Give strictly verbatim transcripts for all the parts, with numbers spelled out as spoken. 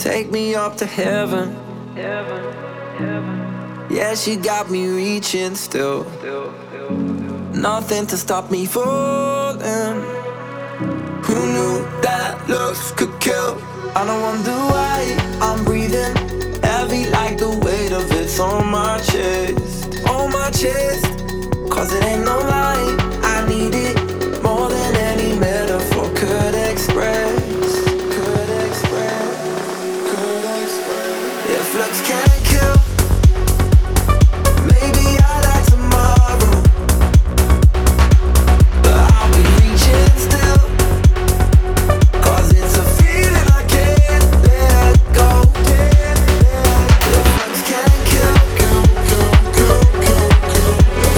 Take me up to heaven. Yeah, she got me reaching still. Nothing to stop me falling. Who knew that looks could kill? I don't wonder why I'm breathing heavy like the weight of it's on my chest. On my chest. Cause it ain't no lie, I need it more than any metaphor could express. Could express, could express. If looks can't kill, maybe I like tomorrow, but I'll be reaching still. Cause it's a feeling I can't let go. If looks can't kill, kill, kill, kill, kill, kill.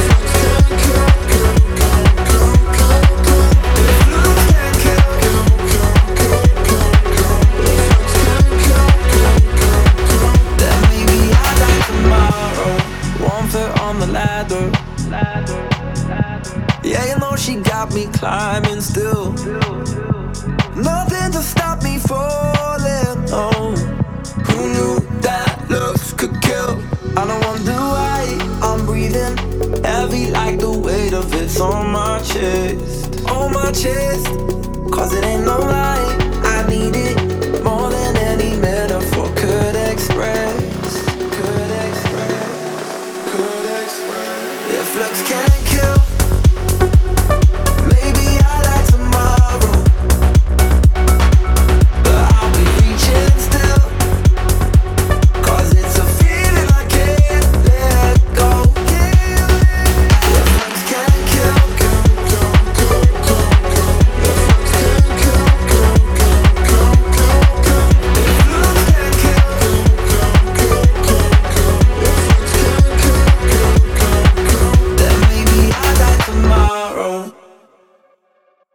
On the ladder, yeah, you know she got me climbing still. Nothing to stop me falling. Oh, who knew that looks could kill? I don't wonder why I'm breathing heavy like the weight of it's on my chest. On my chest. Cause it ain't no lie, I need it